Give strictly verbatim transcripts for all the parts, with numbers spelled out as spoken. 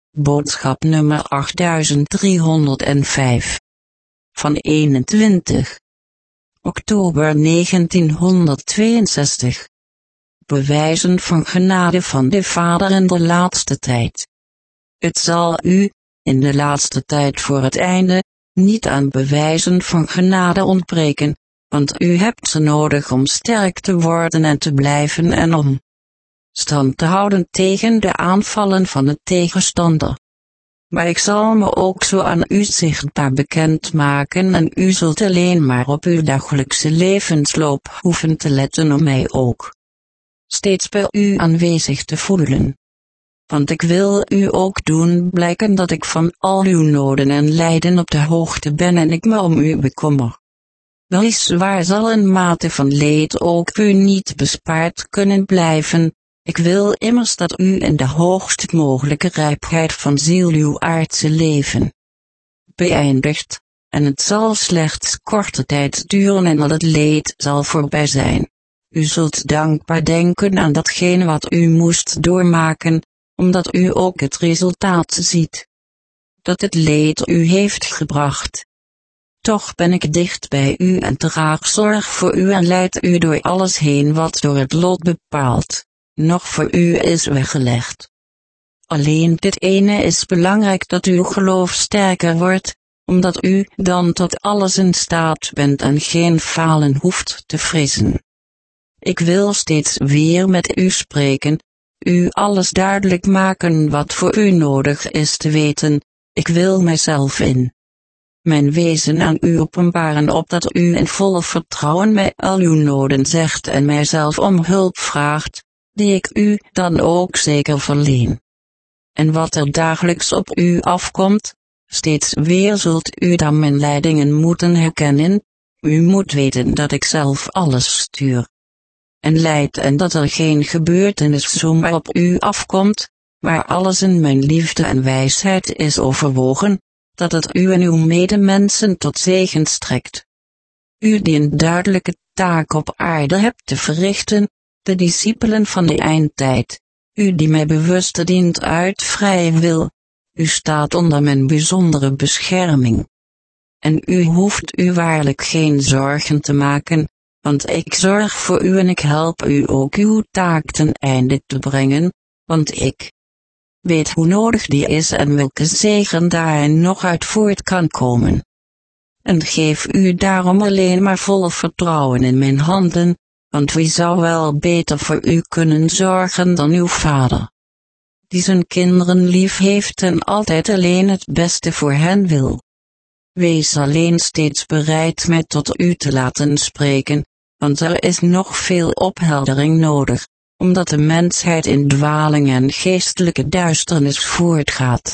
Boodschap nummer achtduizend driehonderdvijf. Van eenentwintig oktober negentienhonderdtweeënzestig. Bewijzen van genade van de Vader in de laatste tijd. Het zal u, in de laatste tijd voor het einde, niet aan bewijzen van genade ontbreken, want u hebt ze nodig om sterk te worden en te blijven en om stand te houden tegen de aanvallen van de tegenstander. Maar ik zal me ook zo aan u zichtbaar bekendmaken en u zult alleen maar op uw dagelijkse levensloop hoeven te letten om mij ook steeds bij u aanwezig te voelen. Want ik wil u ook doen blijken dat ik van al uw noden en lijden op de hoogte ben en ik me om u bekommer. Weliswaar zal een mate van leed ook u niet bespaard kunnen blijven. Ik wil immers dat u in de hoogst mogelijke rijpheid van ziel uw aardse leven beëindigt, en het zal slechts korte tijd duren en al het leed zal voorbij zijn. U zult dankbaar denken aan datgene wat u moest doormaken, omdat u ook het resultaat ziet dat het leed u heeft gebracht. Toch ben ik dicht bij u en draag zorg voor u en leid u door alles heen wat door het lot bepaald nog voor u is weggelegd. Alleen dit ene is belangrijk, dat uw geloof sterker wordt, omdat u dan tot alles in staat bent en geen falen hoeft te vrezen. Ik wil steeds weer met u spreken, u alles duidelijk maken wat voor u nodig is te weten. Ik wil mijzelf in mijn wezen aan u openbaren, opdat u in volle vertrouwen mij al uw noden zegt en mijzelf om hulp vraagt, die ik u dan ook zeker verleen. En wat er dagelijks op u afkomt, steeds weer zult u dan mijn leidingen moeten herkennen. U moet weten dat ik zelf alles stuur en leid en dat er geen gebeurtenis zomaar op u afkomt, maar alles in mijn liefde en wijsheid is overwogen, dat het u en uw medemensen tot zegen strekt. U die een duidelijke taak op aarde hebt te verrichten, de discipelen van de eindtijd, u die mij bewust dient uit vrije wil, u staat onder mijn bijzondere bescherming. En u hoeft u waarlijk geen zorgen te maken, want ik zorg voor u en ik help u ook uw taak ten einde te brengen, want ik weet hoe nodig die is en welke zegen daarin nog uit voort kan komen. En geef u daarom alleen maar vol vertrouwen in mijn handen, want wie zou wel beter voor u kunnen zorgen dan uw Vader, die zijn kinderen lief heeft en altijd alleen het beste voor hen wil. Wees alleen steeds bereid mij tot u te laten spreken, want er is nog veel opheldering nodig, omdat de mensheid in dwaling en geestelijke duisternis voortgaat.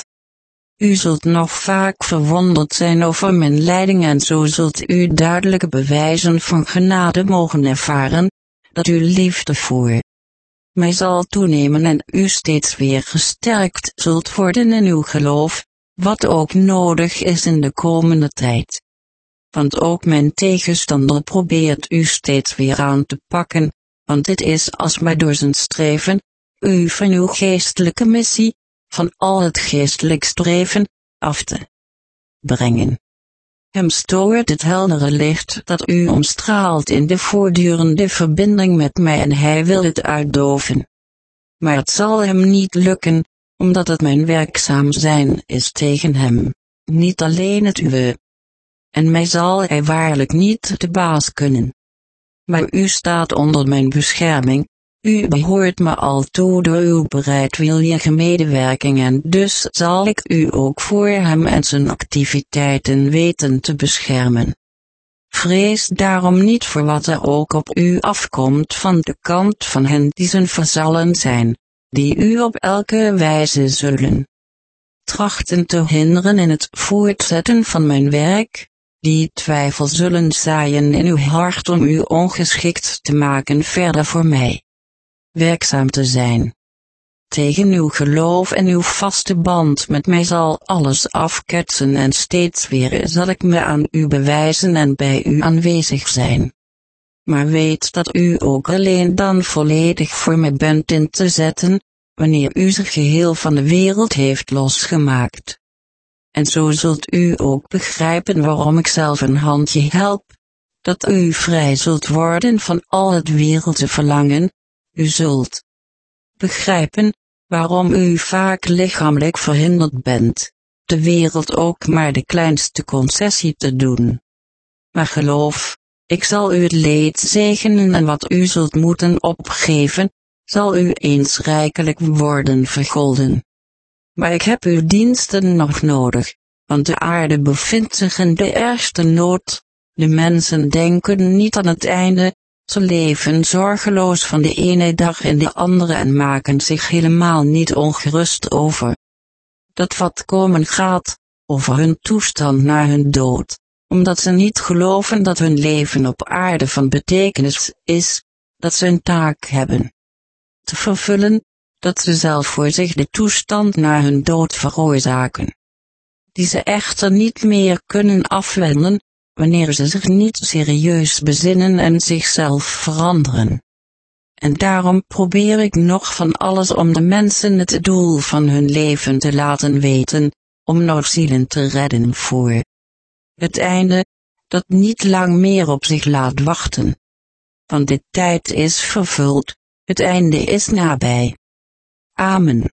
U zult nog vaak verwonderd zijn over mijn leiding en zo zult u duidelijke bewijzen van genade mogen ervaren, dat uw liefde voor mij zal toenemen en u steeds weer gesterkt zult worden in uw geloof, wat ook nodig is in de komende tijd. Want ook mijn tegenstander probeert u steeds weer aan te pakken, want dit is alsmaar door zijn streven, u van uw geestelijke missie, van al het geestelijk streven, af te brengen. Hem stoort het heldere licht dat u omstraalt in de voortdurende verbinding met mij en hij wil het uitdoven. Maar het zal hem niet lukken, omdat het mijn werkzaam zijn is tegen hem, niet alleen het uwe. En mij zal hij waarlijk niet de baas kunnen. Maar u staat onder mijn bescherming, u behoort me al toe door uw bereidwillige medewerking en dus zal ik u ook voor hem en zijn activiteiten weten te beschermen. Vrees daarom niet voor wat er ook op u afkomt van de kant van hen die zijn vazallen zijn, die u op elke wijze zullen trachten te hinderen in het voortzetten van mijn werk, die twijfel zullen zaaien in uw hart om u ongeschikt te maken verder voor mij werkzaam te zijn. Tegen uw geloof en uw vaste band met mij zal alles afketsen en steeds weer zal ik me aan u bewijzen en bij u aanwezig zijn. Maar weet dat u ook alleen dan volledig voor mij bent in te zetten, wanneer u zich geheel van de wereld heeft losgemaakt. En zo zult u ook begrijpen waarom ik zelf een handje help, dat u vrij zult worden van al het wereldse verlangen. U zult begrijpen waarom u vaak lichamelijk verhinderd bent, de wereld ook maar de kleinste concessie te doen. Maar geloof, ik zal u het leed zegenen en wat u zult moeten opgeven, zal u eens rijkelijk worden vergolden. Maar ik heb uw diensten nog nodig, want de aarde bevindt zich in de ergste nood. De mensen denken niet aan het einde, ze leven zorgeloos van de ene dag in de andere en maken zich helemaal niet ongerust over dat wat komen gaat, over hun toestand na hun dood, omdat ze niet geloven dat hun leven op aarde van betekenis is, dat ze een taak hebben te vervullen, dat ze zelf voor zich de toestand na hun dood veroorzaken, die ze echter niet meer kunnen afwenden, wanneer ze zich niet serieus bezinnen en zichzelf veranderen. En daarom probeer ik nog van alles om de mensen het doel van hun leven te laten weten, om nog zielen te redden voor het einde, dat niet lang meer op zich laat wachten. Want de tijd is vervuld, het einde is nabij. Amen.